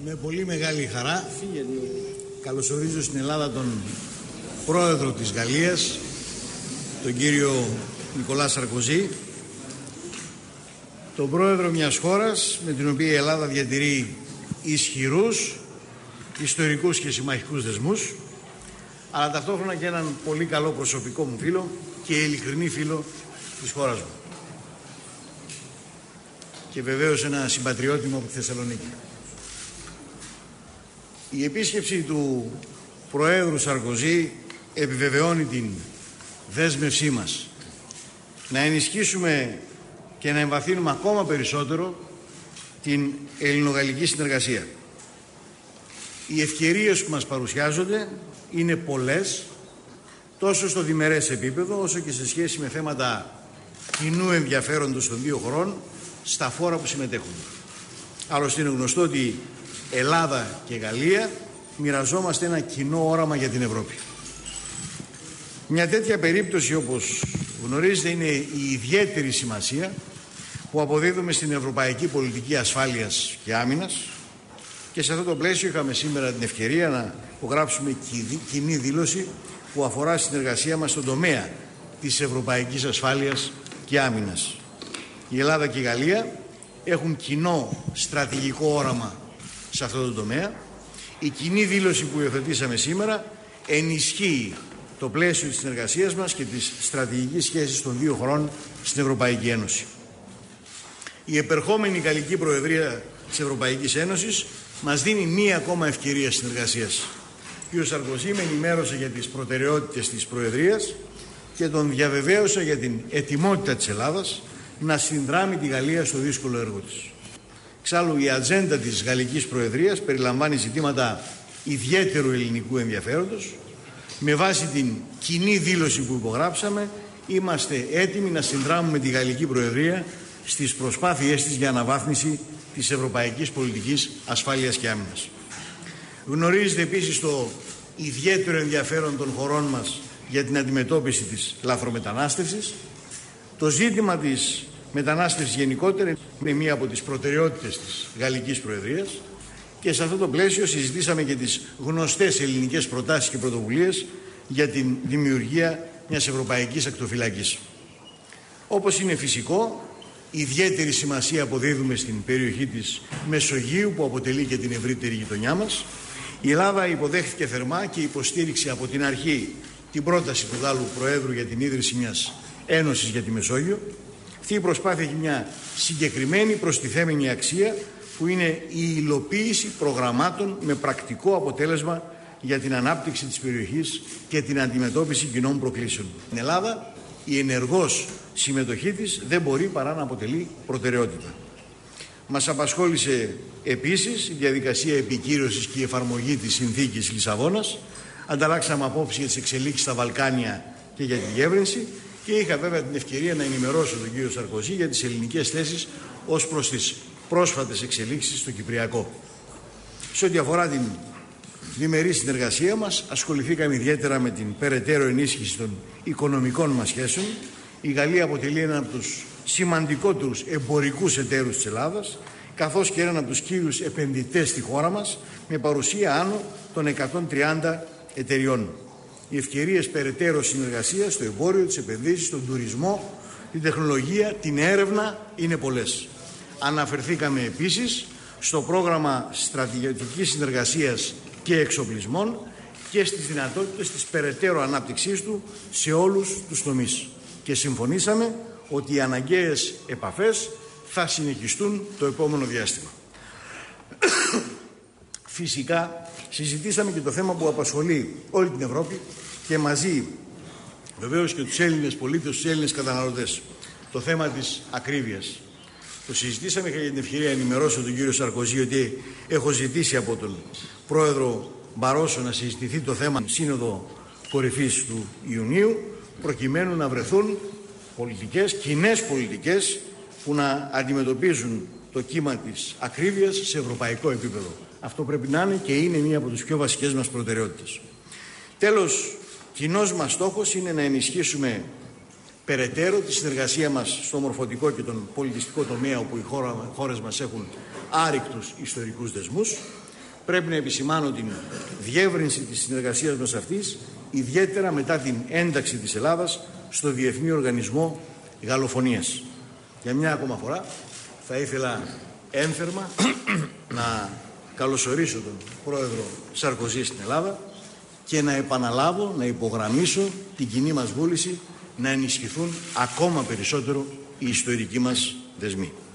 Με πολύ μεγάλη χαρά καλωσορίζω στην Ελλάδα τον πρόεδρο της Γαλλίας, τον κύριο Νικολά Σαρκοζή, τον πρόεδρο μιας χώρας με την οποία η Ελλάδα διατηρεί ισχυρούς ιστορικούς και συμμαχικούς δεσμούς, αλλά ταυτόχρονα και έναν πολύ καλό προσωπικό μου φίλο και ειλικρινή φίλο της χώρας μου. Και βεβαίως ένα συμπατριώτη μου από τη Θεσσαλονίκη. Η επίσκεψη του Προέδρου Σαρκοζή επιβεβαιώνει την δέσμευσή μας να ενισχύσουμε και να εμβαθύνουμε ακόμα περισσότερο την ελληνογαλλική συνεργασία. Οι ευκαιρίες που μας παρουσιάζονται είναι πολλές, τόσο στο διμερές επίπεδο όσο και σε σχέση με θέματα κοινού ενδιαφέροντος των δύο χωρών στα φόρα που συμμετέχουν. Άλλωστε είναι γνωστό ότι Ελλάδα και Γαλλία μοιραζόμαστε ένα κοινό όραμα για την Ευρώπη. Μια τέτοια περίπτωση, όπως γνωρίζετε, είναι η ιδιαίτερη σημασία που αποδίδουμε στην ευρωπαϊκή πολιτική ασφάλειας και άμυνας, και σε αυτό το πλαίσιο είχαμε σήμερα την ευκαιρία να υπογράψουμε κοινή δήλωση που αφορά συνεργασία μας στον τομέα της ευρωπαϊκής ασφάλειας και άμυνας. Η Ελλάδα και η Γαλλία έχουν κοινό στρατηγικό όραμα σε αυτό το τομέα. Η κοινή δήλωση που υιοθετήσαμε σήμερα ενισχύει το πλαίσιο της συνεργασίας μας και της στρατηγικής σχέσης των δύο χωρών στην Ευρωπαϊκή Ένωση. Η επερχόμενη Γαλλική Προεδρία της Ευρωπαϊκής Ένωσης μας δίνει μία ακόμα ευκαιρία συνεργασίας. Ο κ. Σαρκοζή με ενημέρωσε για τις προτεραιότητες της Προεδρίας και τον διαβεβαίωσα για την ετοιμότητα της Ελλάδας να συνδράμει τη Γαλλία στο δύσκολο έργο της. Εξάλλου, η ατζέντα της Γαλλικής Προεδρίας περιλαμβάνει ζητήματα ιδιαίτερου ελληνικού ενδιαφέροντος. Με βάση την κοινή δήλωση που υπογράψαμε, είμαστε έτοιμοι να συνδράμουμε τη Γαλλική Προεδρία στις προσπάθειές της για αναβάθμιση της ευρωπαϊκής πολιτικής ασφάλειας και άμυνας. Γνωρίζετε επίσης το ιδιαίτερο ενδιαφέρον των χωρών μας για την αντιμετώπιση της λαθρομετανάστευσης. Το ζήτημα της μετανάστευσης γενικότερα είναι μία από τις προτεραιότητες της Γαλλικής Προεδρίας και σε αυτό το πλαίσιο συζητήσαμε και τις γνωστές ελληνικές προτάσεις και πρωτοβουλίες για την δημιουργία μιας ευρωπαϊκής ακτοφυλακής. Όπως είναι φυσικό, ιδιαίτερη σημασία αποδίδουμε στην περιοχή της Μεσογείου που αποτελεί και την ευρύτερη γειτονιά μας. Η Ελλάδα υποδέχθηκε θερμά και υποστήριξε από την αρχή την πρόταση του Γάλλου Προέδρου για την ίδρυση μιας Ένωσης για τη Μεσόγειο. Αυτή η προσπάθεια έχει μια συγκεκριμένη προστιθέμενη αξία που είναι η υλοποίηση προγραμμάτων με πρακτικό αποτέλεσμα για την ανάπτυξη της περιοχής και την αντιμετώπιση κοινών προκλήσεων. Στην Ελλάδα η ενεργός συμμετοχή της δεν μπορεί παρά να αποτελεί προτεραιότητα. Μας απασχόλησε επίσης η διαδικασία επικύρωσης και η εφαρμογή της συνθήκης Λισαβόνας. Ανταλλάξαμε απόψεις για τις εξελίξεις στα Βαλκάνια και για τη διεύρυνση και είχα βέβαια την ευκαιρία να ενημερώσω τον κύριο Σαρκοζή για τις ελληνικές θέσεις ως προς τις πρόσφατες εξελίξεις στο Κυπριακό. Σε ό,τι αφορά την διμερή συνεργασία μας, ασχοληθήκαμε ιδιαίτερα με την περαιτέρω ενίσχυση των οικονομικών μας σχέσεων. Η Γαλλία αποτελεί έναν από τους σημαντικότερους εμπορικούς εταίρους της Ελλάδας, καθώς και έναν από τους κύριους επενδυτές στη χώρα μας, με παρουσία άνω των 130 εταιριών. Οι ευκαιρίες περαιτέρω συνεργασίας στο εμπόριο, τις επενδύσεις, τον τουρισμό, την τεχνολογία, την έρευνα είναι πολλές. Αναφερθήκαμε επίσης στο πρόγραμμα στρατηγικής συνεργασίας και εξοπλισμών και στις δυνατότητες της περαιτέρω ανάπτυξής του σε όλους τους τομείς. Και συμφωνήσαμε ότι οι αναγκαίες επαφές θα συνεχιστούν το επόμενο διάστημα. Φυσικά συζητήσαμε και το θέμα που απασχολεί όλη την Ευρώπη και μαζί βεβαίως και τους Έλληνες πολίτες, τους Έλληνες καταναλωτές. Το θέμα της ακρίβειας. Το συζητήσαμε, είχα την ευκαιρία να ενημερώσω τον κύριο Σαρκοζή ότι έχω ζητήσει από τον πρόεδρο Μπαρόσο να συζητηθεί το θέμα Σύνοδο Κορυφής του Ιουνίου, προκειμένου να βρεθούν πολιτικές, κοινές πολιτικές που να αντιμετωπίζουν το κύμα της ακρίβειας σε ευρωπαϊκό επίπεδο. Αυτό πρέπει να είναι και είναι μία από τις πιο βασικές μας προτεραιότητες. Τέλος, κοινός μας στόχος είναι να ενισχύσουμε περαιτέρω τη συνεργασία μας στο μορφωτικό και τον πολιτιστικό τομέα, όπου οι χώρες μας έχουν άρρηκτους ιστορικούς δεσμούς. πρέπει να επισημάνω την διεύρυνση της συνεργασίας μας αυτής, ιδιαίτερα μετά την ένταξη της Ελλάδας στο Διεθνή Οργανισμό Γαλλοφωνίας. Για μια ακόμα φορά θα ήθελα ένθερμα να καλωσορίσω τον πρόεδρο Σαρκοζή στην Ελλάδα και να επαναλάβω, να υπογραμμίσω την κοινή μας βούληση να ενισχυθούν ακόμα περισσότερο οι ιστορικοί μας δεσμοί.